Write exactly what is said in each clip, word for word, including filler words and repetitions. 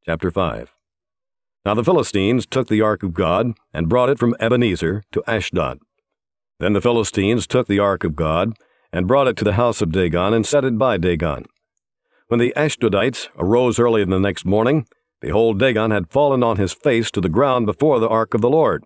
Chapter five. Now the Philistines took the ark of God, and brought it from Ebenezer to Ashdod. Then the Philistines took the ark of God, and brought it to the house of Dagon, and set it by Dagon. When the Ashdodites arose early in the next morning, behold, Dagon had fallen on his face to the ground before the ark of the Lord.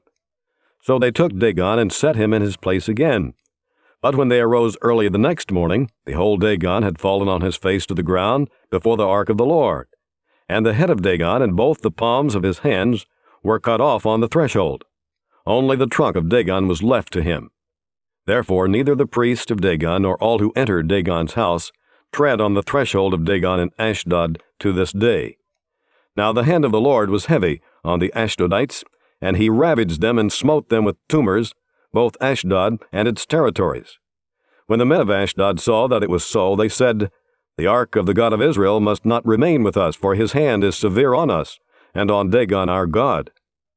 So they took Dagon, and set him in his place again. But when they arose early the next morning, behold, Dagon had fallen on his face to the ground before the ark of the Lord. And the head of Dagon and both the palms of his hands were cut off on the threshold. Only the trunk of Dagon was left to him. Therefore neither the priest of Dagon nor all who entered Dagon's house tread on the threshold of Dagon in Ashdod to this day. Now the hand of the Lord was heavy on the Ashdodites, and he ravaged them and smote them with tumors, both Ashdod and its territories. When the men of Ashdod saw that it was so, they said, The ark of the God of Israel must not remain with us, for his hand is severe on us, and on Dagon our God.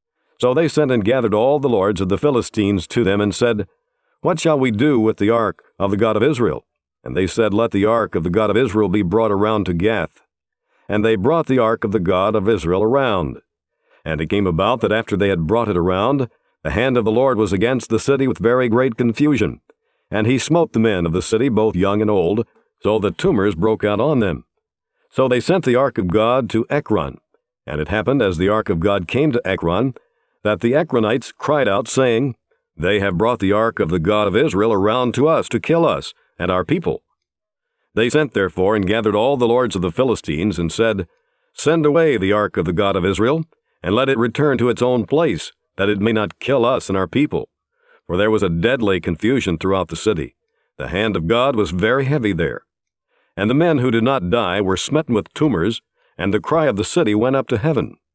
So they sent and gathered all the lords of the Philistines to them, and said, What shall we do with the ark of the God of Israel? And they said, Let the ark of the God of Israel be brought around to Gath. And they brought the ark of the God of Israel around. And it came about that after they had brought it around, the hand of the Lord was against the city with very great confusion. And he smote the men of the city, both young and old, so that tumors broke out on them. So they sent the ark of God to Ekron. And it happened, as the ark of God came to Ekron, that the Ekronites cried out, saying, They have brought the ark of the God of Israel around to us to kill us and our people. They sent therefore and gathered all the lords of the Philistines, and said, Send away the ark of the God of Israel, and let it return to its own place, that it may not kill us and our people. For there was a deadly confusion throughout the city. The hand of God was very heavy there. And the men who did not die were smitten with tumors, and the cry of the city went up to heaven.